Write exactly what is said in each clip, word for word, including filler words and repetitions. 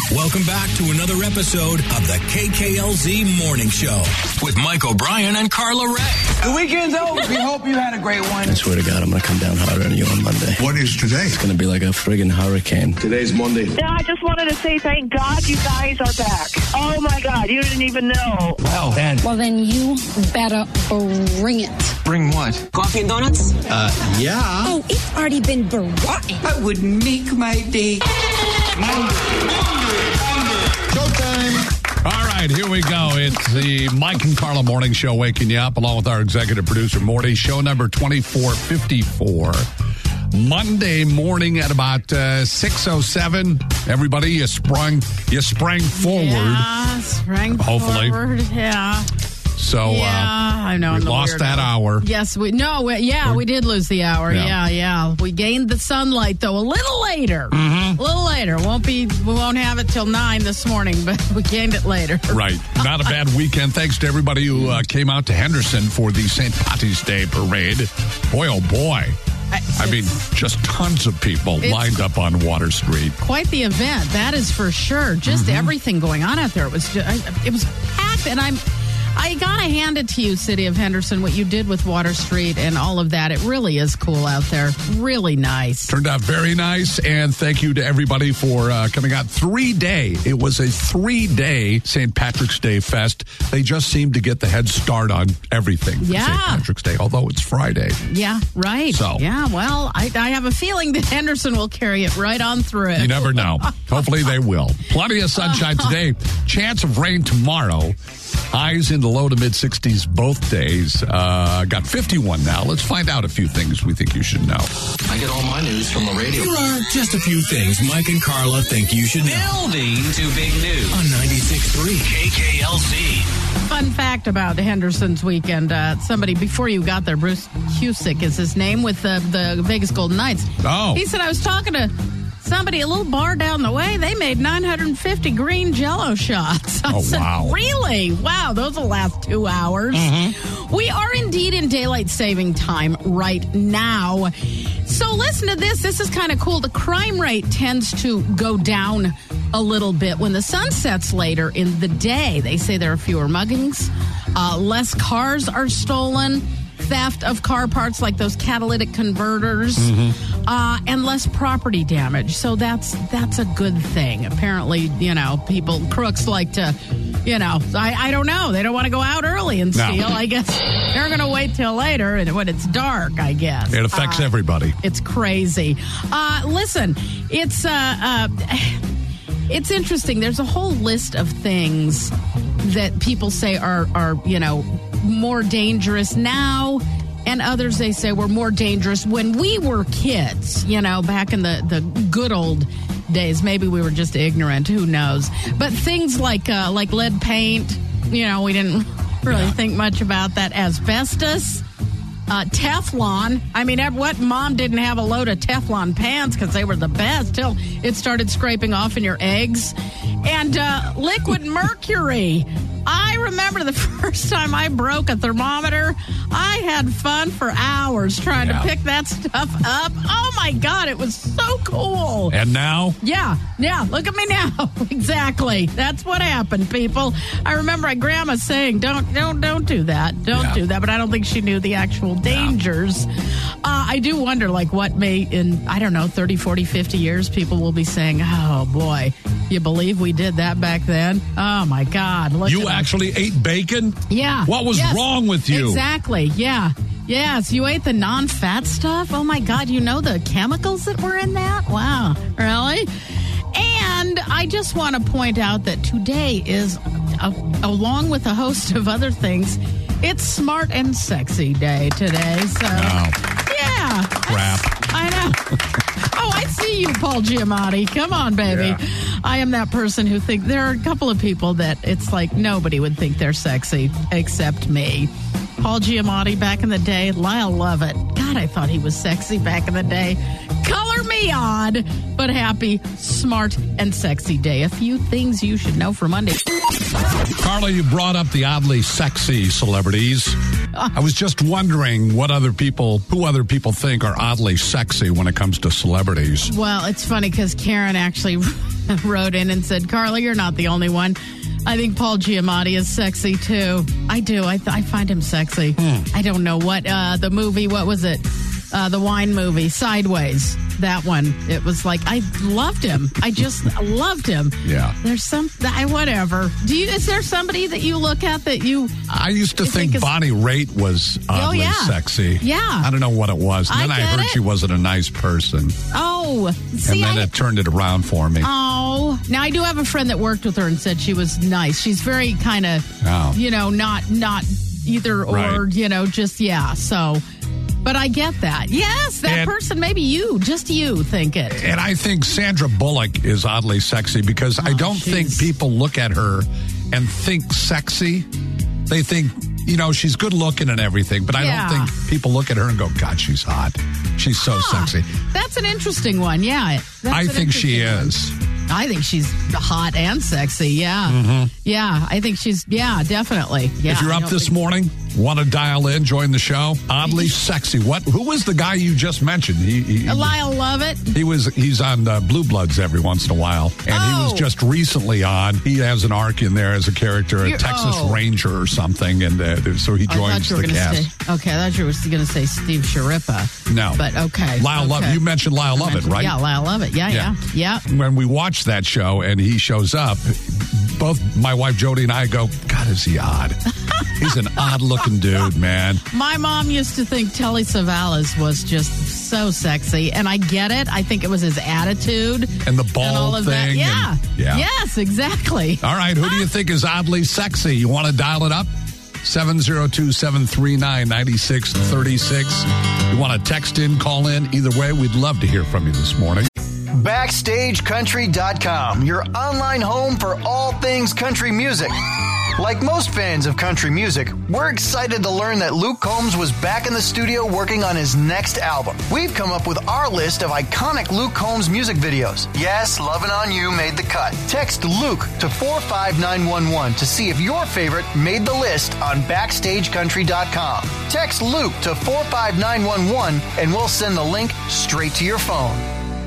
Welcome back to another episode of the K K L Z Morning Show with Mike O'Brien and Carla Ray. The weekend's over. We hope you had a great one. I swear to God, I'm going to come down harder on you on Monday. What is today? It's going to be like a friggin' hurricane. Today's Monday. Yeah, I just wanted to say thank God you guys are back. Oh, my God. You didn't even know. Wow, Ben. Well, then you better bring it. Bring what? Coffee and donuts? Uh, yeah. Oh, it's already been brought. That would make my day. Showtime. All right, here we go. It's the Mike and Carla Morning Show waking you up along with our executive producer, Morty. Show number twenty-four fifty-four. Monday morning at about uh, six oh seven. Everybody, you sprung, you sprang forward. Yeah, sprang Hopefully. forward. Yeah. So yeah, uh, I know. we I'm the lost weirdo. that hour. Yes, we no, we, yeah, we did lose the hour. Yeah. Yeah. yeah, We gained the sunlight though a little later. Mm-hmm. A little later. Won't be. We won't have it till nine this morning, but we gained it later. Right. Not a bad weekend. Thanks to everybody who uh, came out to Henderson for the Saint Patty's Day parade. Boy, oh boy. I, I mean, just tons of people lined up on Water Street. Quite the event, that is for sure. Just Mm-hmm. everything going on out there. It was just, I, it was packed, and I'm. I gotta hand it to you, City of Henderson, what you did with Water Street and all of that. It really is cool out there. Really nice. Turned out very nice, and thank you to everybody for uh, coming out. Three-day. It was a three-day Saint Patrick's Day fest. They just seemed to get the head start on everything for Yeah. Saint Patrick's Day, although it's Friday. Yeah, right. So. Yeah, well, I, I have a feeling that Henderson will carry it right on through. You never know. Hopefully they will. Plenty of sunshine today. Chance of rain tomorrow. Highs in the low to mid sixties both days. Uh, got fifty-one now. Let's find out a few things we think you should know. I get all my news from the radio. Here are just a few things Mike and Carla think you should know Building to big news. on ninety-six point three K K L Z. Fun fact about Henderson's weekend. Uh, somebody, before you got there, Bruce Cusick is his name with the, the Vegas Golden Knights. Oh. He said, I was talking to somebody, a little bar down the way, they made nine hundred fifty green Jell-O shots. I Oh, said, wow. Really? Wow, those will last two hours. Mm-hmm. We are indeed in daylight saving time right now. So listen to this. This is kind of cool. The crime rate tends to go down a little bit when the sun sets later in the day. They say there are fewer muggings, uh, less cars are stolen, theft of car parts like those catalytic converters, Mm-hmm. uh, and less property damage. So that's that's a good thing. Apparently, you know, people, crooks like to, you know, I, I don't know. They don't want to go out early and No. steal. I guess they're going to wait till later and when it's dark, I guess. It affects Uh, everybody. It's crazy. Uh, listen, it's uh, uh, it's interesting. There's a whole list of things that people say are are you know more dangerous now, and others they say were more dangerous when we were kids. You know, back in the the good old days. Maybe we were just ignorant. Who knows? But things like uh, like lead paint. You know, we didn't really Yeah. think much about that. Asbestos. Uh, Teflon. I mean, ev- what mom didn't have a load of Teflon pans because they were the best till it started scraping off in your eggs. And uh, liquid mercury. I remember the first time I broke a thermometer. I had fun for hours trying Yeah. to pick that stuff up. Oh, my God. It was so cool. And now? Yeah, yeah, look at me now. Exactly. That's what happened, people. I remember my grandma saying, don't, don't, don't do that. Don't Yeah. do that. But I don't think she knew the actual dangers. Uh, I do wonder, like, what may, in, I don't know, thirty, forty, fifty years, people will be saying, oh, boy, you believe we did that back then? Oh, my God. Look You at us. actually ate bacon? Yeah. What was Yes. wrong with you? Exactly. Yeah. Yes. You ate the non-fat stuff? Oh, my God. You know the chemicals that were in that? Wow. Really? And I just want to point out that today is, uh, along with a host of other things, it's Smart and Sexy Day today. So, Oh, yeah. crap. I know. Oh, I see you, Paul Giamatti. Come on, baby. Yeah. I am that person who think there are a couple of people that it's like nobody would think they're sexy except me. Paul Giamatti back in the day, Lyle Lovett. God, I thought he was sexy back in the day. Color me odd, but happy, smart, and sexy day. A few things you should know for Monday. Carla, you brought up the oddly sexy celebrities. I was just wondering what other people, who other people think are oddly sexy when it comes to celebrities. Well, it's funny because Karen actually wrote in and said, Carla, you're not the only one. I think Paul Giamatti is sexy, too. I do. I, th- I find him sexy. Hmm. I don't know what, uh, the movie, what was it? Uh, the wine movie, Sideways. That one. It was like, I loved him. I just loved him. Yeah. There's some, I, whatever. Do you, is there somebody that you look at that you... I used to think, think Bonnie Raitt was oddly oh, yeah. sexy. Yeah. I don't know what it was. And then I, I heard it. she wasn't a nice person. Oh. See, and then I, it turned it around for me. Oh. Now, I do have a friend that worked with her and said she was nice. She's very kind of, oh. you know, not, not either or, right. you know, just, yeah. So... But I get that. Yes, that and, person, maybe you, just you think it. And I think Sandra Bullock is oddly sexy because oh, I don't geez. think people look at her and think sexy. They think, you know, she's good looking and everything, but I yeah. don't think people look at her and go, God, she's hot. She's so huh. sexy. That's an interesting one, yeah. That's I think she one. is. I think she's hot and sexy, yeah. Mm-hmm. Yeah, I think she's, yeah, definitely. Yeah, if you're up this morning, want to dial in, join the show, oddly sexy. What? Who was the guy you just mentioned? He, he, Lyle Lovett. He was, he's on uh, Blue Bloods every once in a while, and oh. he was just recently on. He has an arc in there as a character, a you're, Texas oh. Ranger or something, and uh, so he joins the cast. Say, okay, I thought you were going to say Steve Sharippa. No. But okay. Lyle okay. Lovett. You mentioned Lyle I Lovett, mentioned, right? Yeah, Lyle Lovett. Yeah, yeah, yeah, yeah. When we watch that show and he shows up, both my wife Jody and I go, God, is he odd? He's an odd-looking dude, man. My mom used to think Telly Savalas was just so sexy, and I get it. I think it was his attitude. And the bald and all of thing. That. Yeah. And, yeah. Yes, exactly. All right, who do you think is oddly sexy? You want to dial it up? seven zero two, seven three nine, nine six three six. You want to text in, call in? Either way, we'd love to hear from you this morning. Backstage Country dot com, your online home for all things country music. Like most fans of country music, we're excited to learn that Luke Combs was back in the studio working on his next album. We've come up with our list of iconic Luke Combs music videos. Yes, Lovin' On You made the cut. Text Luke to four five nine one one to see if your favorite made the list on Backstage Country dot com. Text Luke to four five nine one one and we'll send the link straight to your phone.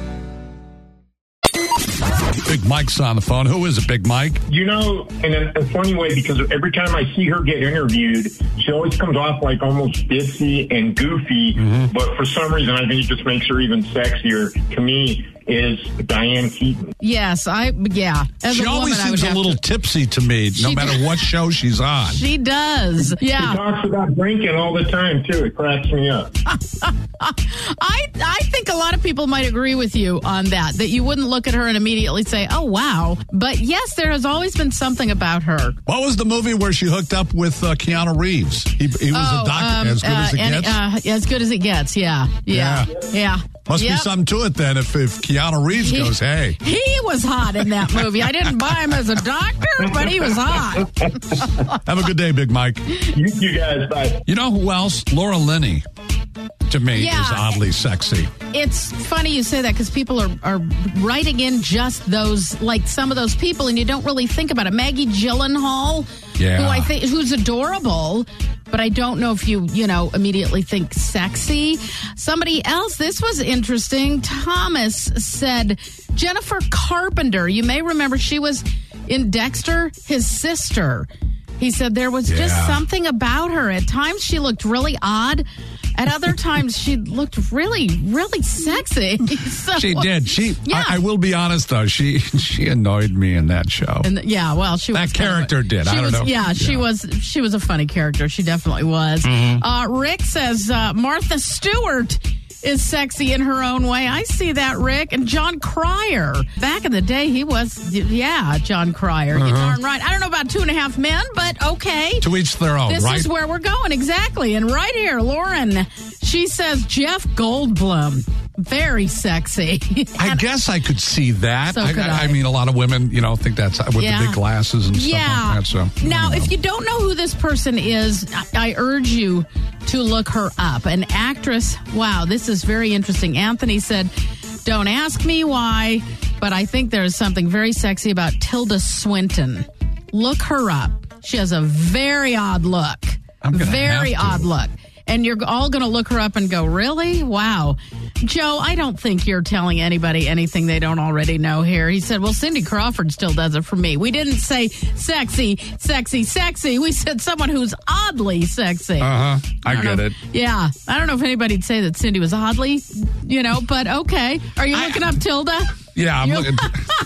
Big Mike's on the phone. Who is it, Big Mike? You know, in a, a funny way, because every time I see her get interviewed, she always comes off like almost ditzy and goofy. Mm-hmm. But for some reason, I think it just makes her even sexier to me. Is Diane Keaton. Yes, I, yeah. As she a always woman, seems a little to... tipsy to me, no she matter does. what show she's on. She does, yeah. She talks about drinking all the time, too. It cracks me up. I I think a lot of people might agree with you on that, that you wouldn't look at her and immediately say, oh, wow. But yes, there has always been something about her. What was the movie where she hooked up with uh, Keanu Reeves? He, he was oh, a doctor, um, as good uh, as it and, gets? Uh, as good as it gets, yeah. Yeah. Yeah. yeah. Must yep. be something to it then if, if Keanu Reeves he, goes, hey. He was hot in that movie. I didn't buy him as a doctor, but he was hot. Have a good day, Big Mike. You, you guys, bye. You know who else? Laura Linney, to me, yeah, is oddly sexy. It's funny you say that because people are, are writing in just those, like some of those people, and you don't really think about it. Maggie Gyllenhaal, yeah. who I think who's adorable, but I don't know if you, you know, immediately think sexy. Somebody else, this was interesting. Thomas said Jennifer Carpenter. You may remember she was in Dexter, his sister. He said there was yeah. just something about her. At times she looked really odd. At other times, she looked really, really sexy. So, she did. She. Yeah. I, I will be honest, though. She she annoyed me in that show. And, yeah, well, she that was character kind of, did. She I don't was, know. Yeah, yeah, she was. She was a funny character. She definitely was. Mm-hmm. Uh, Rick says uh, Martha Stewart is sexy in her own way. I see that, Rick. And John Cryer. Back in the day, he was, yeah, John Cryer. Uh-huh. You're darn right. I don't know about Two and a Half Men, but okay. To each their own, this right? This is where we're going, exactly. And right here, Lauren, she says Jeff Goldblum. Very sexy. I guess I could see that. So I, could I, I I. mean, a lot of women, you know, think that's with Yeah. the big glasses and stuff yeah. like that. So now, if you don't know who this person is, I, I urge you to look her up. An actress. Wow, this is very interesting. Anthony said, "Don't ask me why, but I think there is something very sexy about Tilda Swinton. Look her up. She has a very odd look." I'm gonna Very have to. odd look. And you're all going to look her up and go, really? Wow. Joe, I don't think you're telling anybody anything they don't already know here. He said, well, Cindy Crawford still does it for me. We didn't say sexy, sexy, sexy. We said someone who's oddly sexy. Uh-huh. I, I get know. it. Yeah. I don't know if anybody'd say that Cindy was oddly, you know, but okay. Are you looking I, up Tilda? Yeah, I'm You're, looking.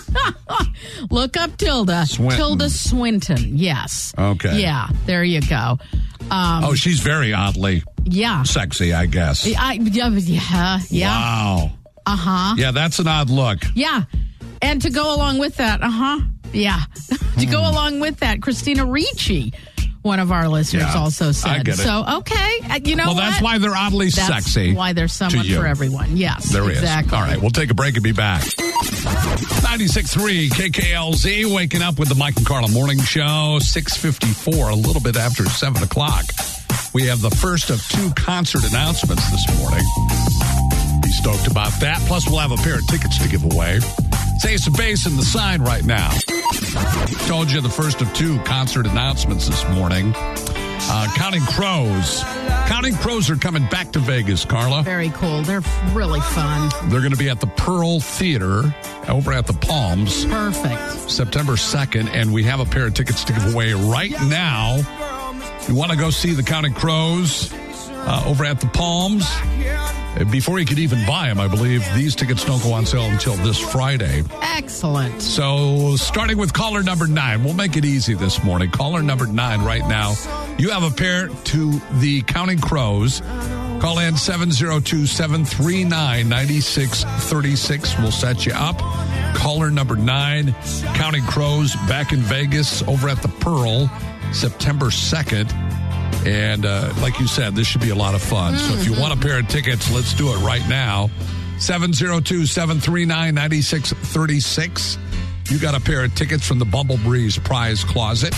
Look up Tilda. Swinton. Tilda Swinton. Yes. Okay. Yeah. There you go. Um, oh, she's very oddly yeah. sexy, I guess. I, yeah, yeah. Yeah. Wow. Uh-huh. Yeah, that's an odd look. Yeah. And to go along with that, uh-huh. Yeah. to go along with that, Christina Ricci, one of our listeners, Yeah, also said. I get it. So, okay. Uh, you know Well, what? that's why they're oddly that's sexy. why there's someone to you. for everyone. Yes. There exactly. is. All right, we'll take a break and be back. ninety-six point three K K L Z, waking up with the Mike and Carla Morning Show, six fifty-four, a little bit after seven o'clock. We have the first of two concert announcements this morning. Be stoked about that. Plus, we'll have a pair of tickets to give away. It's Ace of Base in the sign right now. Told you the first of two concert announcements this morning. Uh, Counting Crows. Counting Crows are coming back to Vegas, Carla. Very cool. They're really fun. They're going to be at the Pearl Theater over at the Palms. Perfect. September second, and we have a pair of tickets to give away right now. You want to go see the Counting Crows uh, over at the Palms? Before you could even buy them, I believe these tickets don't go on sale until this Friday. Excellent. So starting with caller number nine, we'll make it easy this morning. Caller number nine right now. You have a pair to the Counting Crows. Call in seven oh two, seven three nine, nine six three six. We'll set you up. Caller number nine, Counting Crows back in Vegas over at the Pearl, September second. And uh, like you said, this should be a lot of fun. Mm-hmm. So if you want a pair of tickets, let's do it right now. seven oh two, seven three nine, nine six three six. You got a pair of tickets from the Bumble Breeze Prize Closet.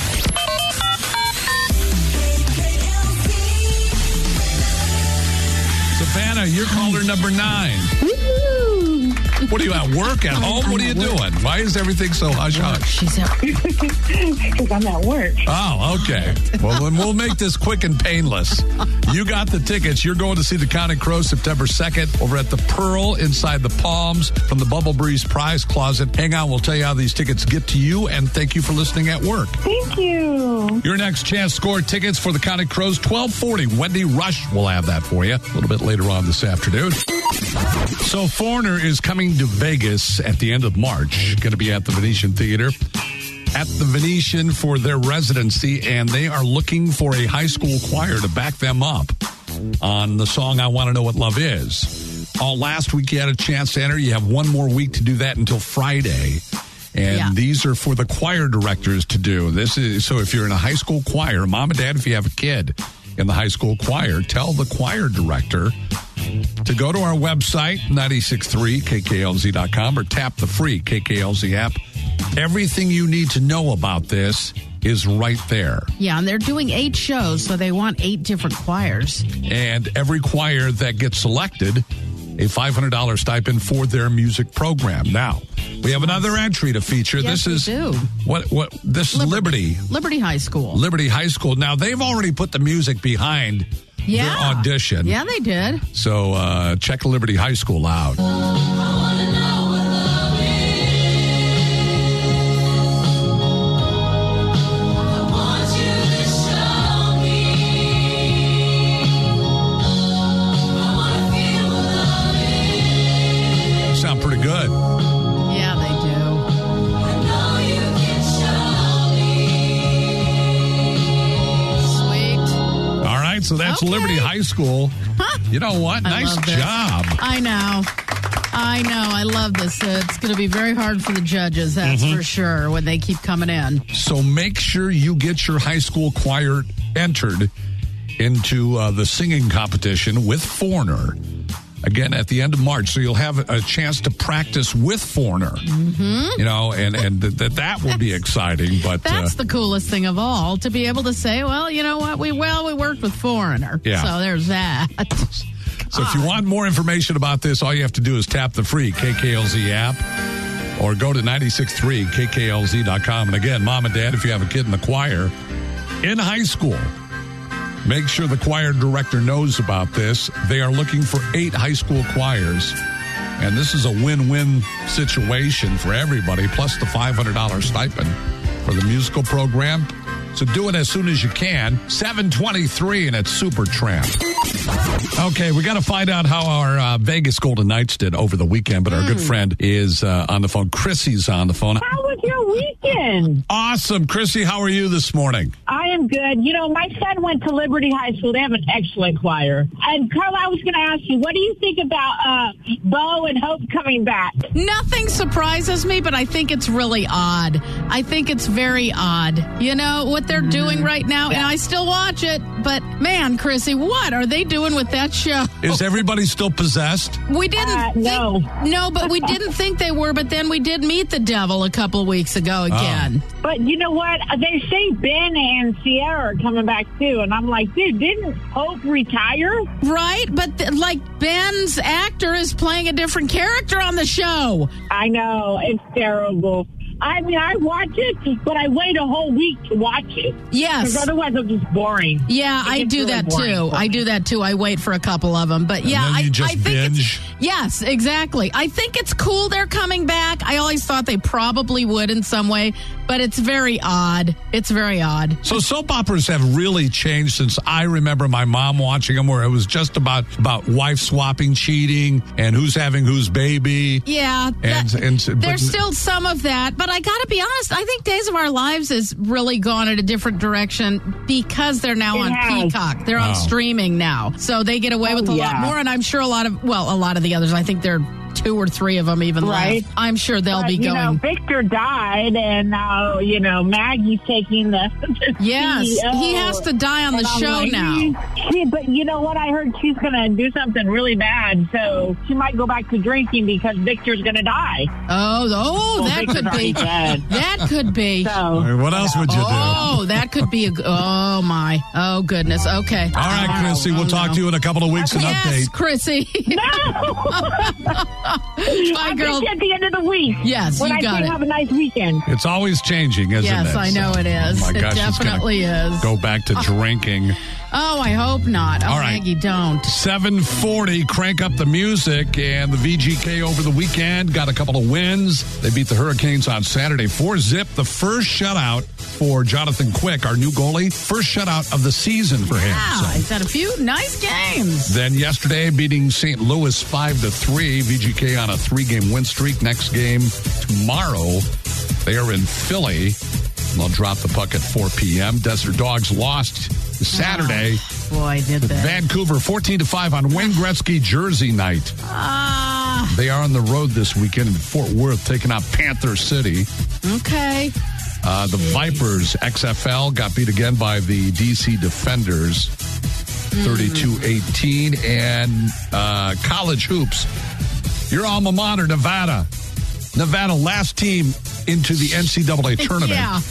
Savannah, you're caller number nine. What are you at work, at home? What are you doing? Why is everything so hush-hush? She's at Because I'm at work. Oh, okay. Well, then we'll make this quick and painless. You got the tickets. You're going to see the Counting Crows September second over at the Pearl inside the Palms from the Bumble Breeze Prize Closet. Hang on. We'll tell you how these tickets get to you, and thank you for listening at work. Thank you. Your next chance to score tickets for the Counting Crows, twelve forty. Wendy Rush will have that for you a little bit later on this afternoon. So Foreigner is coming to Vegas at the end of March. Going to be at the Venetian Theater. At the Venetian for their residency, and they are looking for a high school choir to back them up on the song I Want to Know What Love Is. All last week you had a chance to enter. You have one more week to do that until Friday. And Yeah. these are for the choir directors to do. This is so if you're in a high school choir, mom and dad, if you have a kid in the high school choir, tell the choir director to go to our website, nine six three K K L Z dot com, or tap the free K K L Z app. Everything you need to know about this is right there. Yeah, and they're doing eight shows, so they want eight different choirs. And every choir that gets selected, a five hundred dollars stipend for their music program. Now, we have another entry to feature. Yes, this is we do. what what this is Liberty. Liberty High School. Liberty High School. Now, they've already put the music behind Yeah. their audition. Yeah, they did. So uh, check Liberty High School out. Sound pretty good. Yeah, they do. Sweet. All right, so that's Okay. Liberty High School. You know what? I Nice love this. job. I know. I know. I love this. Uh, it's going to be very hard for the judges, that's Mm-hmm. for sure, when they keep coming in. So make sure you get your high school choir entered into uh, the singing competition with Foreigner. Again, at the end of March, so you'll have a chance to practice with Foreigner. Mm-hmm. You know, and and th- th- that will be exciting. But That's uh, the coolest thing of all, to be able to say, well, you know what? We well, we worked with Foreigner. Yeah. So there's that. so if you want more information about this, all you have to do is tap the free K K L Z app or go to nine six three K K L Z dot com. And again, mom and dad, if you have a kid in the choir in high school, Make sure the choir director knows about this. They are looking for eight high school choirs. And this is a win-win situation for everybody, plus the five hundred dollars stipend for the musical program. So do it as soon as you can. seven twenty-three, and it's Super Tramp. Okay, we got to find out how our uh, Vegas Golden Knights did over the weekend, but our mm. good friend is uh, on the phone. Chrissy's on the phone. How was your weekend? Awesome. Chrissy, how are you this morning? I am good. You know, my son went to Liberty High School. They have an excellent choir. And, Carla, I was going to ask you, what do you think about uh, Bo and Hope coming back? Nothing surprises me, but I think it's really odd. I think it's very odd. You know, what they're doing right now, and I still watch it, but man, Chrissy, what are they doing with that show? Is everybody still possessed? We didn't uh, think, no. no, but we didn't think they were, but then we did meet the devil a couple of weeks ago again. Oh. But you know what? They say Ben and Sierra are coming back too, and I'm like, dude, didn't Hope retire? Right, but th- like Ben's actor is playing a different character on the show. I know, it's terrible. I mean, I watch it, but I wait a whole week to watch it. Yes. Because otherwise it's just boring. Yeah, I do really that too. I do that too. I wait for a couple of them. But yeah, and then you I, just I think binge. It's, yes, exactly. I think it's cool they're coming back. I always thought they probably would in some way, but it's very odd. It's very odd. So soap operas have really changed since I remember my mom watching them, where it was just about, about wife swapping, cheating, and who's having whose baby. Yeah. And, that, and, there's but, still some of that, but I got to be honest, I think Days of Our Lives has really gone in a different direction because they're now it on has. Peacock. They're on Oh. streaming now. So they get away Oh, with a yeah. lot more, and I'm sure a lot of, well, a lot of the others, I think they're two or three of them even Right. left. I'm sure they'll But, be you going. know, Victor died, and now, you know, Maggie's taking the, the Yes, C E O. he has to die on the And I'm show like, now. She, but you know what? I heard she's going to do something really bad, so she might go back to drinking because Victor's going to die. Oh, oh, Well, that Victor's could be. already dead. That could be. So, what else would you do? Oh, that could be a. Oh my. Oh goodness. Okay. All right, Chrissy, we'll Oh, talk no. to you in a couple of weeks and Yes, update. Chrissy. No! Bye, I'll girl. see you at the end of the week. Yes, when you I got say it. have a nice weekend. It's always changing, isn't Yes, it? I know it is. Oh my It gosh, it's gonna definitely is. Go back to drinking. Oh, I hope not. Oh, All right. Maggie, don't. seven forty, crank up the music, and the V G K over the weekend got a couple of wins. They beat the Hurricanes on Saturday. four zip, the first shutout for Jonathan Quick, our new goalie. First shutout of the season for him. Wow, So. he's had a few nice games. Then yesterday, beating Saint Louis five to three. V G K on a three-game win streak. Next game tomorrow. They are in Philly. They'll drop the puck at four p.m. Desert Dogs lost Saturday. Oh, boy, did they. Vancouver fourteen to five on Wayne Gretzky Jersey night. Ah, They are on the road this weekend in Fort Worth, taking out Panther City. okay. Uh, the Vipers X F L got beat again by the D C Defenders, thirty-two eighteen. And uh, college hoops, your alma mater, Nevada. Nevada, last team into the N C double A tournament. Yeah.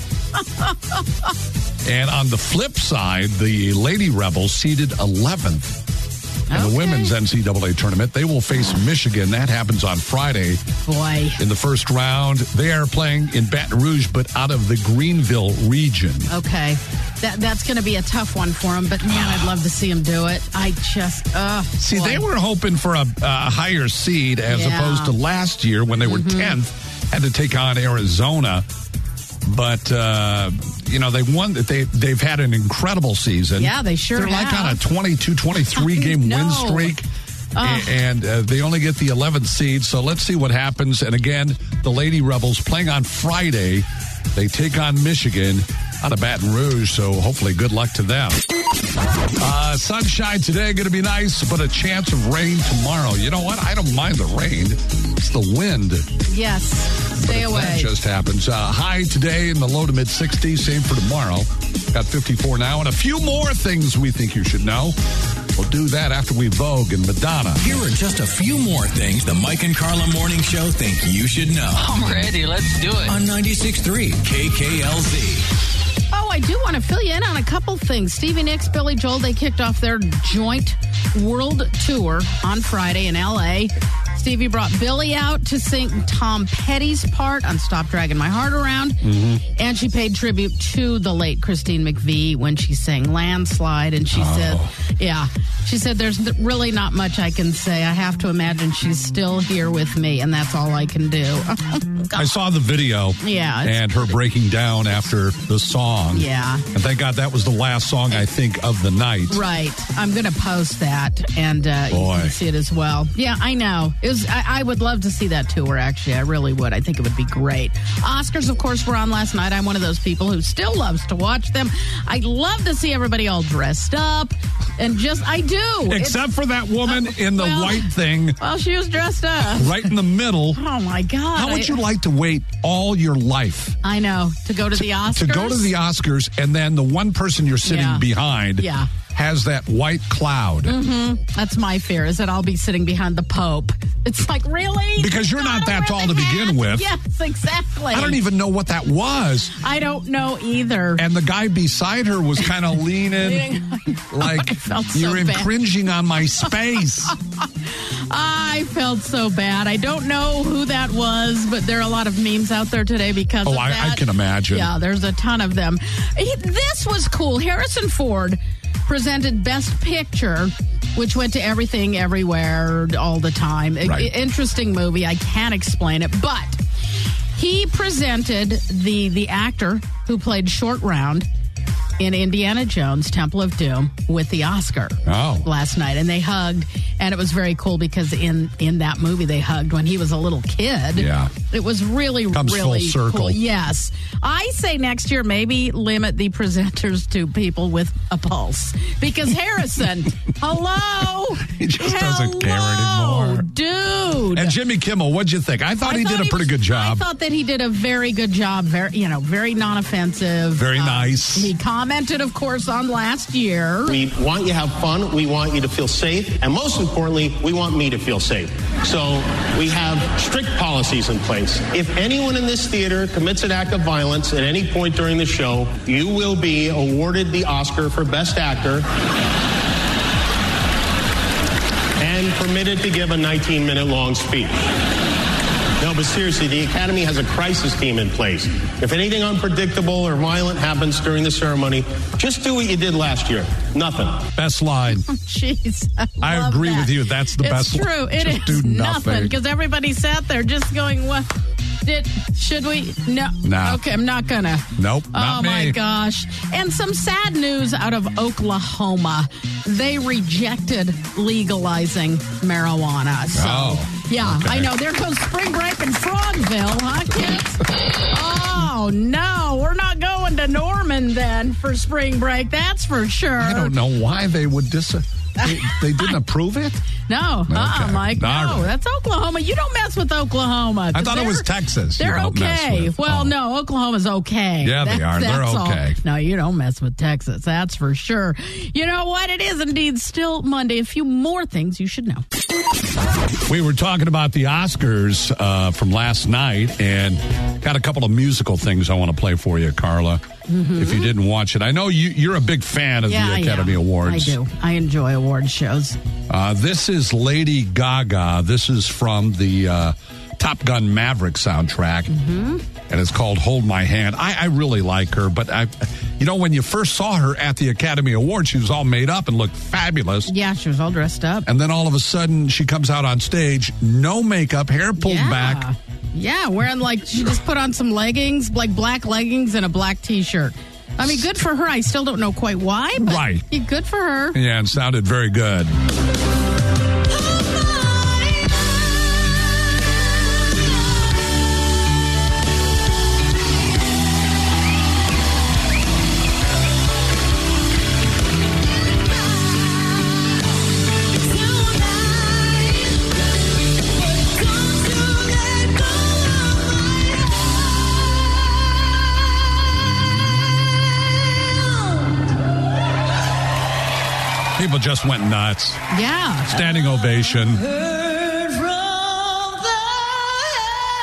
And on the flip side, the Lady Rebels seeded eleventh in Okay. the women's N C double A tournament. They will face Michigan. That happens on Friday Boy. in the first round. They are playing in Baton Rouge, but out of the Greenville region. Okay. That That's going to be a tough one for him, but man, I'd love to see him do it. I just, uh See, boy. they were hoping for a, a higher seed as Yeah. opposed to last year when they were Mm-hmm. tenth, had to take on Arizona. But, uh, you know, they won. They, they've had an incredible season. Yeah, they sure They're like have. on a twenty-two, twenty-three game No. win streak. Ugh. A- And uh, they only get the eleventh seed. So let's see what happens. And again, the Lady Rebels playing on Friday. They take on Michigan out of Baton Rouge. So hopefully good luck to them. Uh, sunshine today, going to be nice, but a chance of rain tomorrow. You know what? I don't mind the rain. It's the wind. Yes. Stay But if away. That just happens. Uh, high today in the low to mid sixties. Same for tomorrow. Got fifty-four now. And a few more things we think you should know. We'll do that after we Vogue and Madonna. Here are just a few more things the Mike and Carla Morning Show think you should know. I'm ready. Let's do it. On ninety-six point three K K L Z. Oh, I do want to fill you in on a couple things. Stevie Nicks, Billy Joel, they kicked off their joint world tour on Friday in L A. Stevie brought Billy out to sing Tom Petty's part on Stop Dragging My Heart Around. Mm-hmm. And she paid tribute to the late Christine McVie when she sang Landslide. And she Oh. said, yeah, she said, there's really not much I can say. I have to imagine she's still here with me, and that's all I can do. I saw the video. Yeah, it's- And her breaking down after the song. Yeah. And thank God that was the last song, I think, of the night. Right. I'm going to post that, and uh, you Boy. can see it as well. Yeah, I know. It was. I, I would love to see that tour, actually. I really would. I think it would be great. Oscars, of course, were on last night. I'm one of those people who still loves to watch them. I love to see everybody all dressed up, and just, I do. Except It's, for that woman uh, in the well, white thing. Well, she was dressed up. Right in the middle. Oh, my God. How would I, you like to wait all your life I know. To go to, the Oscars? to go to the Oscars, and then the one person you're sitting Yeah. behind Yeah. has that white cloud? Mm-hmm. That's my fear, is that I'll be sitting behind the Pope. It's like, really? Because you're not that tall to begin with. Yes, exactly. I don't even know what that was. I don't know either. And the guy beside her was kind of leaning, like, I felt so you're bad. infringing on my space. I felt so bad. I don't know who that was, but there are a lot of memes out there today because Oh, of I- that. I can imagine. Yeah, there's a ton of them. He- This was cool. Harrison Ford presented Best Picture, which went to Everything, Everywhere, all the time. I- Right. interesting movie. I can't explain it, but he presented the the actor who played Short Round in Indiana Jones, Temple of Doom, with the Oscar Oh. last night. And they hugged, and it was very cool because in, in that movie they hugged when he was a little kid. Yeah. It was really, Comes full really circle. cool. Yes. I say next year maybe limit the presenters to people with a pulse. Because Harrison, hello? He just doesn't care Hello, anymore. Dude. And Jimmy Kimmel, what'd you think? I thought I he did a pretty was- good job. I thought that he did a very good job. Very, you know, very non-offensive. Very Um, nice. He commented, of course, on last year. We want you to have fun. We want you to feel safe. And most importantly, we want me to feel safe. So we have strict policies in place. If anyone in this theater commits an act of violence at any point during the show, you will be awarded the Oscar for Best Actor and permitted to give a nineteen minute long speech. No, but seriously, the Academy has a crisis team in place. If anything unpredictable or violent happens during the ceremony, just do what you did last year. Nothing. Best line. Jeez, I, I love agree that. with you. That's the it's best It's one. true. It Just is do nothing nothing. because everybody sat there just going, "What did? Should we? No. No. Okay, I'm not gonna. Nope, Oh not my me. gosh! And some sad news out of Oklahoma. They rejected legalizing marijuana. So, Oh, yeah, okay. I know. There goes spring break in Frogville, huh, kids? Oh no, we're not going to Norman then for spring break. That's for sure. I don't know why they would dis. They, they didn't approve it? No, uh-uh, Okay. Mike. All No, right. that's Oklahoma. You don't mess with Oklahoma. I thought it They're- was Texas. You They're don't mess okay. with. Well, Oh. no, Oklahoma's okay. Yeah, they are. They're that's all. okay. No, you don't mess with Texas. That's for sure. You know what? It is indeed still Monday. A few more things you should know. We were talking about the Oscars uh, from last night and got a couple of musical things I want to play for you, Carla. Mm-hmm. If you didn't watch it, I know you, you're a big fan of Yeah, the Academy yeah. Awards. I do. I enjoy award shows. Uh, this is Lady Gaga. This is from the uh, Top Gun Maverick soundtrack, Mm-hmm. and it's called "Hold My Hand." I, I really like her, but I, you know, when you first saw her at the Academy Awards, she was all made up and looked fabulous. Yeah, she was all dressed up. And then all of a sudden, she comes out on stage, no makeup, hair pulled yeah. back. Yeah, wearing like, she just put on some leggings, like black leggings and a black t-shirt. I mean, good for her. I still don't know quite why, but Right. good for her. Yeah, and sounded very good. People just went nuts. Yeah. Standing ovation.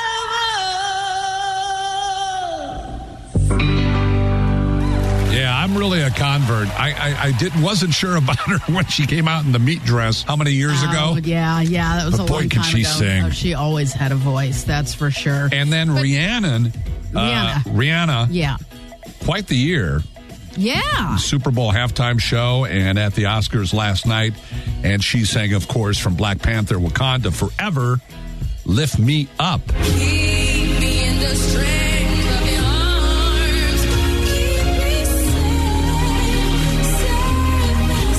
Yeah, I'm I'm really a convert. I, I, I didn't wasn't sure about her when she came out in the meat dress. How many years oh, ago? Yeah, yeah, that was but a boy, long can time she ago. sing. Oh, she always had a voice, that's for sure. And then but, Rihanna, Rihanna, uh, Rihanna, yeah, quite the year. Yeah. Super Bowl halftime show and at the Oscars last night. And she sang, of course, from Black Panther, Wakanda Forever, Lift Me Up. Keep me in the strength of your arms. Keep me safe, safe and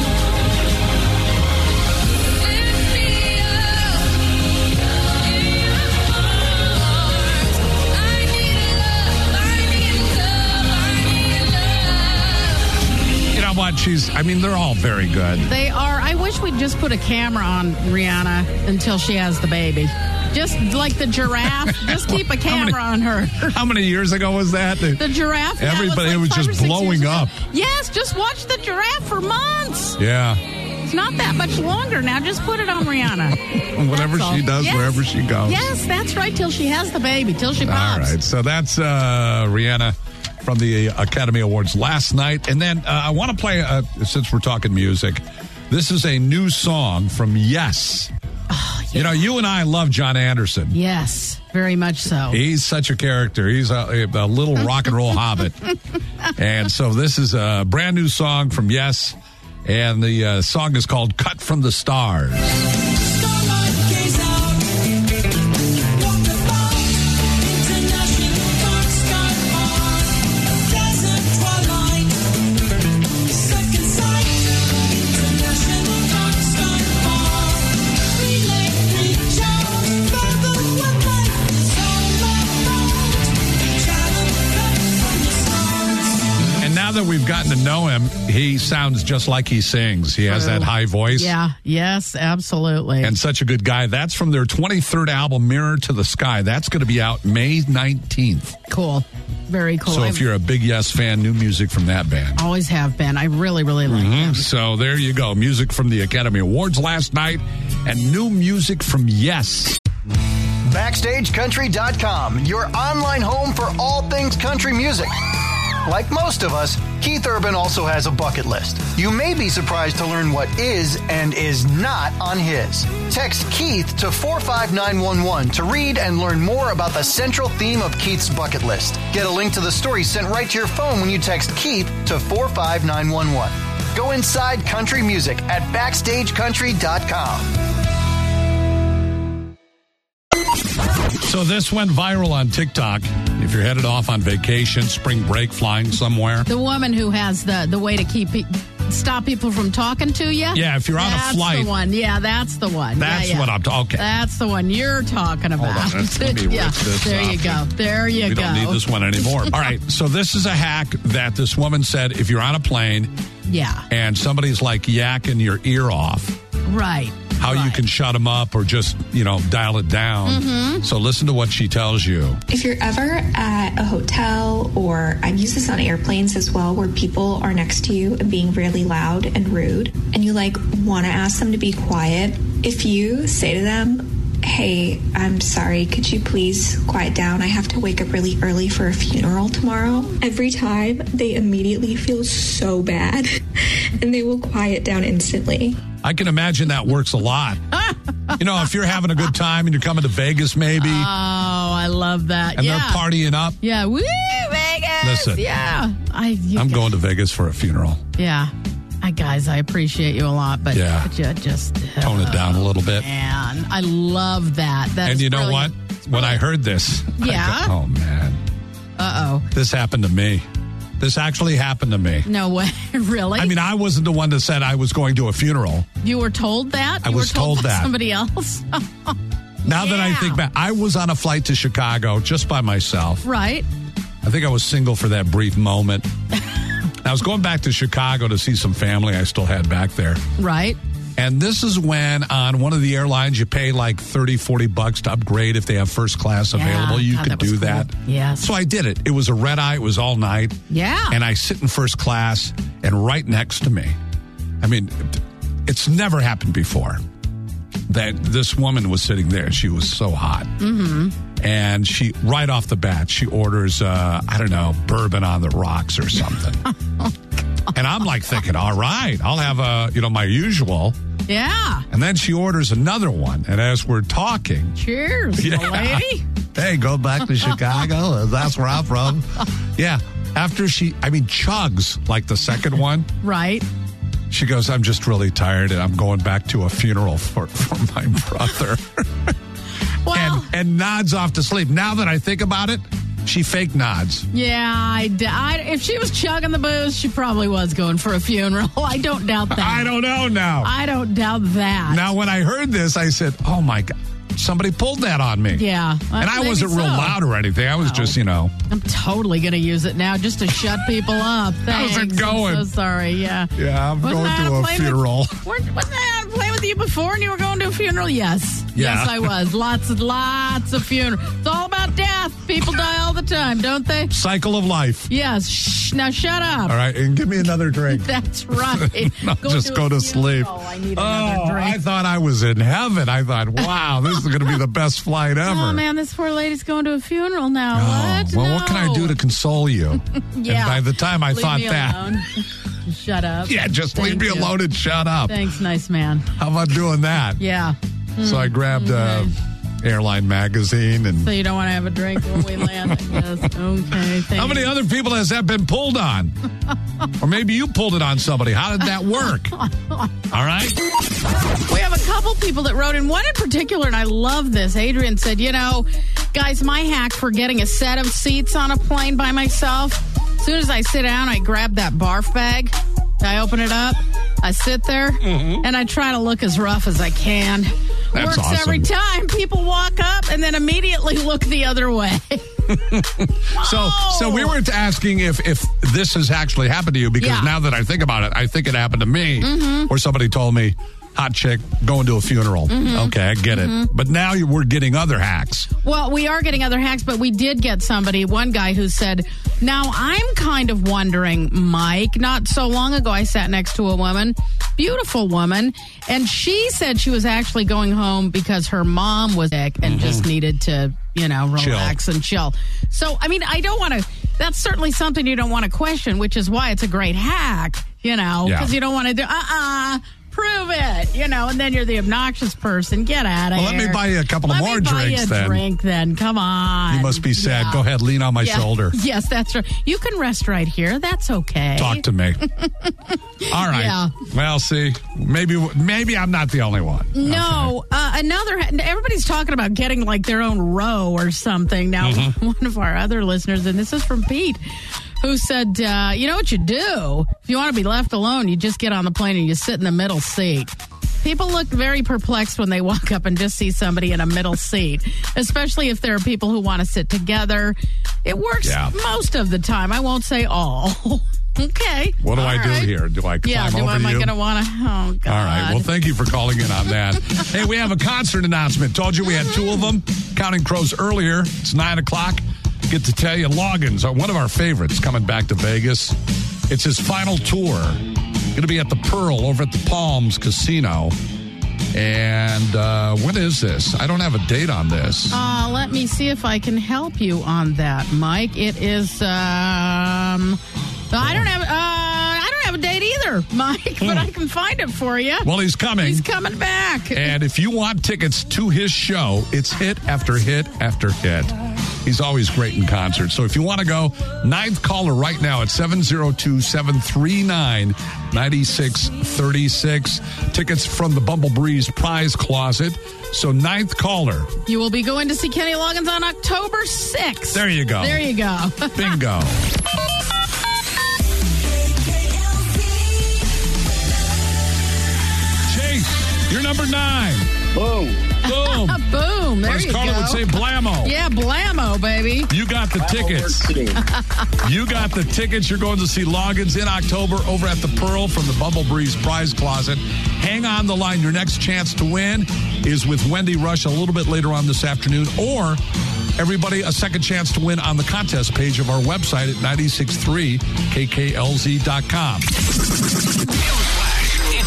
sound. Lift me up in your arms. I need love, I need love, I need love. You know what? She's, I mean, they're all very good. They are. I wish we'd just put a camera on Rihanna until she has the baby. Just like the giraffe. Just keep a camera many, on her. How many years ago was that? The giraffe. Yeah, Everybody, it was, like it was just blowing up. Yes, just watch the giraffe for months. Yeah. It's not that much longer now. Just put it on Rihanna. Whatever That's she all. does, Yes. wherever she goes. Yes, that's right. Till she has the baby. Till she pops. All right. So that's uh, Rihanna from the Academy Awards last night. And then uh, I want to play, uh, since we're talking music, this is a new song from Yes. Oh, yeah. You know, you and I love John Anderson. Yes, very much so. He's such a character. He's a, a little rock and roll hobbit. And so this is a brand new song from Yes. And the uh, song is called Cut from the Stars. That we've gotten to know him, he sounds just like he sings. He has that high voice. Yeah, yes, absolutely. And such a good guy. That's from their twenty-third album, Mirror to the Sky. That's going to be out May nineteenth. Cool. Very cool. So if you're a big Yes fan, new music from that band. Always have been. I really, really like mm-hmm. them. So there you go. Music from the Academy Awards last night and new music from Yes. Backstage Country dot com, your online home for all things country music. Like most of us, Keith Urban also has a bucket list. You may be surprised to learn what is and is not on his. Text Keith to four five nine one one to read and learn more about the central theme of Keith's bucket list. Get a link to the story sent right to your phone when you text Keith to four five nine one one. Go inside country music at Backstage Country dot com. So this went viral on TikTok. If you're headed off on vacation, spring break, flying somewhere. The woman who has the, the way to keep pe- stop people from talking to you. Yeah, if you're on that's a flight. That's the one. Yeah, that's the one. That's yeah, yeah. what I'm talking. Okay. That's the one you're talking about. Hold on, let me yeah, rip this there up. you go. There you we go. We don't need this one anymore. All right, so this is a hack that this woman said if you're on a plane yeah. and somebody's like yakking your ear off. Right. How right. you can shut them up or just, you know, dial it down. Mm-hmm. So listen to what she tells you. If you're ever at a hotel, or I've used this on airplanes as well, where people are next to you and being really loud and rude, and you like want to ask them to be quiet, if you say to them, hey, I'm sorry, could you please quiet down? I have to wake up really early for a funeral tomorrow. Every time they immediately feel so bad and they will quiet down instantly. I can imagine that works a lot. You know, if you're having a good time and you're coming to Vegas, maybe. Oh, I love that. And yeah. they're partying up. Yeah. Woo, Vegas. Listen. Yeah. I, you I'm guys, going to Vegas for a funeral. Yeah. I, guys, I appreciate you a lot, but, yeah. but you just tone it down a little bit. Man, I love that. That's and you know brilliant. what? When I heard this, yeah. I go, oh, man. Uh-oh. This happened to me. This actually happened to me. No way. Really? I mean, I wasn't the one that said I was going to a funeral. You were told that? I you was were told, told that. Somebody else? Now yeah. that I think back, I was on a flight to Chicago just by myself. Right. I think I was single for that brief moment. I was going back to Chicago to see some family I still had back there. Right. And this is when on one of the airlines you pay like thirty, forty bucks to upgrade if they have first class yeah. available. You God, could that was do cool. that. Yes. So I did it. It was a red eye. It was all night. Yeah. And I sit in first class and right next to me. I mean, it's never happened before that this woman was sitting there. She was so hot. Mm-hmm. And she, right off the bat, she orders, uh, I don't know, bourbon on the rocks or something. And I'm like thinking, all right, I'll have a, you know, my usual. Yeah. And then she orders another one. And as we're talking. Cheers, yeah, lady. Hey, go back to Chicago. That's where I'm from. Yeah. After she, I mean, chugs like the second one. Right. She goes, I'm just really tired and I'm going back to a funeral for, for my brother. Well, and, and nods off to sleep. Now that I think about it, she fake nods. Yeah, I, d- I, if she was chugging the booze, she probably was going for a funeral. I don't doubt that. I don't know now. I don't doubt that. Now, when I heard this, I said, oh, my God. Somebody pulled that on me. Yeah. And I wasn't real so. loud or anything. I was No. just, you know. I'm totally going to use it now just to shut people up. Thanks. How's it going? I'm so sorry. Yeah. Yeah, I'm Wasn't going I to a playing funeral. With, weren't- wasn't I playing with you before and you were going to a funeral? Yes. Yeah. Yes, I was. Lots and lots of funerals. It's all about death. People die all the time, don't they? Cycle of life. Yes. Shh. Now shut up. All right, and give me another drink. That's right. No, just to go a to sleep. funeral. I need Oh, another drink. I thought I was in heaven. I thought, wow, this is going to be the best flight ever. Oh, man, this poor lady's going to a funeral now. Oh, What? well, what can I do to console you? Yeah. And by the time I Leave thought me that. alone. Shut up. Yeah, just Thank leave me you. alone and shut up. Thanks, nice man. How about doing that? Yeah. So I grabbed Okay. uh, Airline Magazine and. So you don't want to have a drink when we land, I guess. Okay, thanks. How many other people has that been pulled on? Or maybe you pulled it on somebody. How did that work? All right. We have a couple people that wrote in, one in particular, and I love this. Adrian said, you know, guys, my hack for getting a set of seats on a plane by myself, as soon as I sit down, I grab that barf bag, I open it up, I sit there, Mm-hmm. and I try to look as rough as I can. That's Works awesome. every time. People walk up and then immediately look the other way. So, so we were asking if if this has actually happened to you because Yeah. now that I think about it, I think it happened to me, Mhm. where somebody told me, "Hot chick going to a funeral." Mhm. Okay, I get Mhm. it. But now you- we're getting other hacks. Well, we are getting other hacks, but we did get somebody, one guy who said, now I'm kind of wondering, Mike, not so long ago I sat next to a woman, beautiful woman, and she said she was actually going home because her mom was sick and Mhm. just needed to, you know, Chill. relax and chill. So, I mean, I don't want to, that's certainly something you don't want to question, which is why it's a great hack, you know, Yeah. because you don't want to do, uh-uh. Prove it, you know, and then you're the obnoxious person. Get out of Well, here. let me buy you a couple of Let more me buy drinks you a then. drink then. Come on. You must be sad. Yeah. Go ahead, lean on my Yeah. shoulder. Yes, that's right. You can rest right here. That's okay. Talk to me. All right. Yeah. Well, see, maybe maybe I'm not the only one. No, uh, another. Everybody's talking about getting like their own row or something. Now, Mhm. one of our other listeners, and this is from Pete, who said, uh, "You know what you do if you want to be left alone? You just get on the plane and you sit in the middle seat." People look very perplexed when they walk up and just see somebody in a middle seat, especially if there are people who want to sit together. It works Yeah. most of the time. I won't say all. Okay. What do All I do right. here? Do I climb Yeah, do over I, am I you? going to want to? Oh, God. All right. Well, thank you for calling in on that. Hey, we have a concert announcement. Told you we had two of them. Counting Crows earlier. It's nine o'clock. Get to tell you, Loggins, are one of our favorites, coming back to Vegas. It's his final tour. Going to be at the Pearl over at the Palms Casino. And uh, when is this? I don't have a date on this. Uh, let me see if I can help you on that, Mike. It is. Um, I don't have. Uh, I don't have a date either, Mike, but I can find it for you. Well, he's coming. He's coming back. And if you want tickets to his show, it's hit after hit after hit. He's always great in concert. So if you want to go, ninth caller right now at seven oh two, seven three nine, nine six three six. Tickets from the Bumble Breeze prize closet. So ninth caller. You will be going to see Kenny Loggins on October sixth. There you go. There you go. Bingo. Chase, you're number nine. Boom. Boom. Boom. There As you Carla go. would say, blammo. Yeah, blammo, baby. You got the tickets. You got the tickets. You're going to see Loggins in October over at the Pearl from the Bumble Breeze prize closet. Hang on the line. Your next chance to win is with Wendy Rush a little bit later on this afternoon, or everybody a second chance to win on the contest page of our website at nine six three K K L Z dot com. Newsflash. It's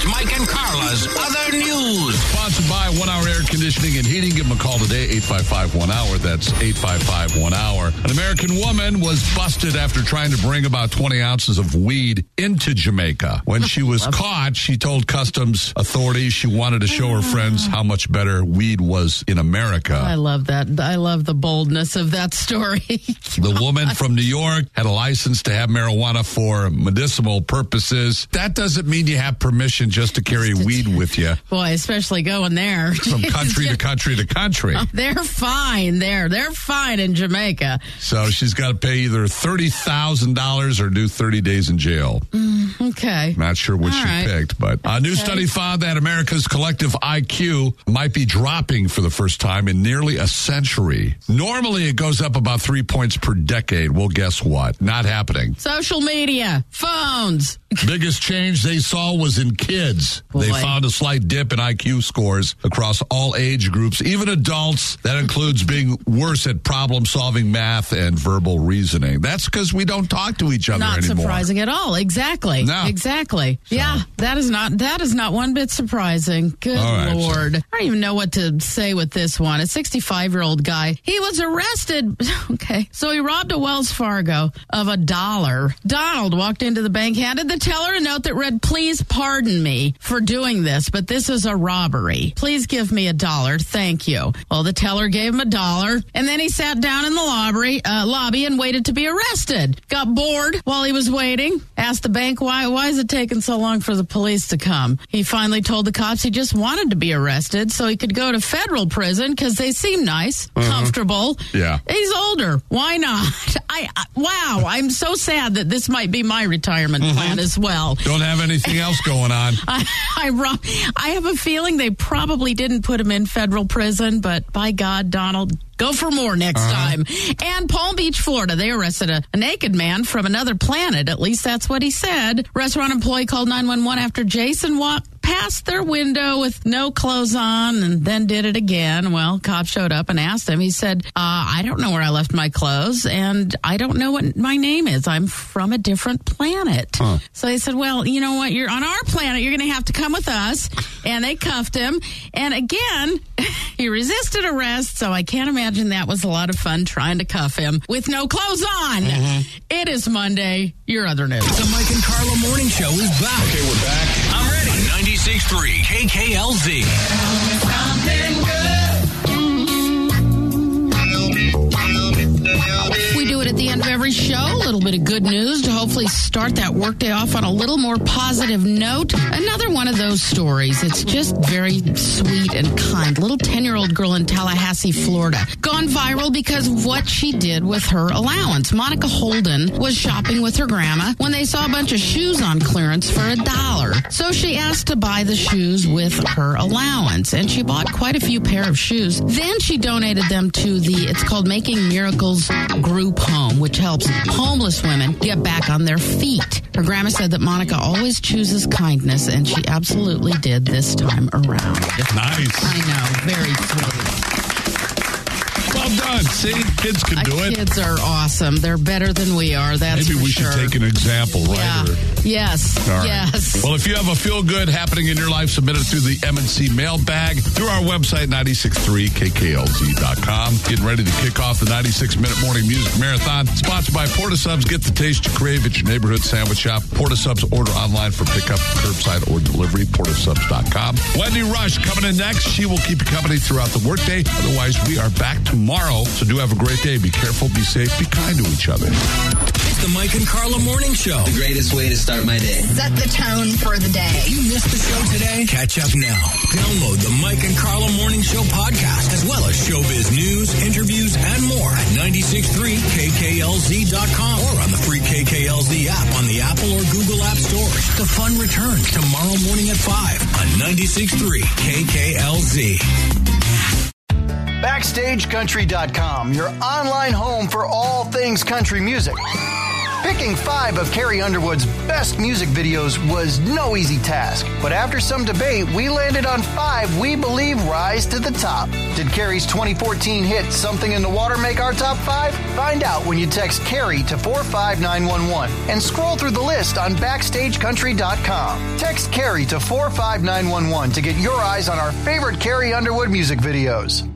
It's Mike and Carla's Other News. Sponsored by One Hour Air Conditioning and Heating. Give them a call today, eight five five one hour. That's eight five five one hour. An American woman was busted after trying to bring about twenty ounces of weed into Jamaica. When she was caught, she told customs authorities she wanted to show her friends how much better weed was in America. I love that. I love the boldness of that story. The woman from New York had a license to have marijuana for medicinal purposes. That doesn't mean you have permission just to carry weed with you. Boy, especially going there. From country to country to country. They're fine there. They're fine in Jamaica. So she's got to pay either thirty thousand dollars or do thirty days in jail. Mm, okay. Not sure which All she right. picked, but a new Okay. study found that America's collective I Q might be dropping for the first time in nearly a century. Normally, it goes up about three points per decade. Well, guess what? Not happening. Social media, phones. Biggest change they saw was in kids. Boy. They found a slight dip in I Q scores across all age groups, even adults. That includes being worse at problem-solving math and verbal reasoning. That's because we don't talk to each other Not anymore. surprising at all. Exactly. No. Exactly. Yeah, that is not that is not one bit surprising. Good All right, Lord. I don't even know what to say with this one. A sixty-five-year-old guy. He was arrested. Okay. So he robbed a Wells Fargo of a dollar. Donald walked into the bank, handed the teller a note that read, "Please pardon me for doing this, but this is a robbery. Please give me a dollar. Thank you." Well, the teller gave him a dollar, and then he sat down in the lobby, uh, lobby and waited to be arrested. Got bored while he was waiting. Asked the bank, why, why is it taking so long for the police to come? He finally told the cops he just wanted to be arrested so he could go to federal prison because they seem nice, Uh-huh. comfortable. Yeah. He's older. Why not? I, I Wow, I'm so sad that this might be my retirement plan as well. Don't have anything else going on. I, I, ro- I have a feeling they probably didn't put him in federal prison, but by God, Donald, go for more next Uh-huh. time. And Palm Beach, Florida, they arrested a, a naked man from another planet. At least that's what he said. Restaurant employee called nine one one after Jason walked past their window with no clothes on and then did it again. Well, cops showed up and asked him. He said, uh, I don't know where I left my clothes and I don't know what my name is. I'm from a different planet. Huh. So they said, well, you know what? You're on our planet. You're going to have to come with us. And they cuffed him. And again, he resisted arrest. So I can't imagine that was a lot of fun trying to cuff him with no clothes on. Mm-hmm. It is Monday. Your other news. The Mike and Carla Morning Show is back. Okay, we're back. I'm ready. ninety-six point three K K L Z. We do it at the end of every show. A little bit of good news to hopefully start that workday off on a little more positive note. Another one of those stories. It's just very sweet and kind. Little ten-year-old girl in Tallahassee, Florida. Gone viral because of what she did with her allowance. Monica Holden was shopping with her grandma when they saw a bunch of shoes on clearance for a dollar. So she asked to buy the shoes with her allowance. And she bought quite a few pair of shoes. Then she donated them to the, it's called Making Miracles Group Home, which helps homeless women get back on their feet. Her grandma said that Monica always chooses kindness, and she absolutely did this time around. Nice. I know, very sweet. Well done. See, kids can do Our it. kids are awesome. They're better than we are. That's Maybe for we sure. should take an example, right? Yeah. Or- Yes. All right. Yes. Well, if you have a feel-good happening in your life, submit it through the M and C mailbag through our website, nine six three K K L Z dot com. Getting ready to kick off the ninety-six minute morning music marathon, sponsored by Porta Subs. Get the taste you crave at your neighborhood sandwich shop. Porta Subs, order online for pickup, curbside, or delivery, porta subs dot com. Wendy Rush coming in next. She will keep you company throughout the workday. Otherwise, we are back tomorrow. So do have a great day. Be careful, be safe, be kind to each other. It's the Mike and Carla Morning Show. The greatest way to start my day. Set the tone for the day. If you missed the show today, catch up now. Download the Mike and Carla Morning Show podcast, as well as showbiz news, interviews, and more at nine six three K K L Z dot com or on the free K K L Z app on the Apple or Google App Stores. The fun returns tomorrow morning at five on ninety-six point three K K L Z. Backstage Country dot com, your online home for all things country music. Picking five of Carrie Underwood's best music videos was no easy task, but after some debate, we landed on five we believe rise to the top. Did Carrie's twenty fourteen hit Something in the Water make our top five? Find out when you text Carrie to four five nine one one and scroll through the list on backstage country dot com. Text Carrie to four five nine one one to get your eyes on our favorite Carrie Underwood music videos.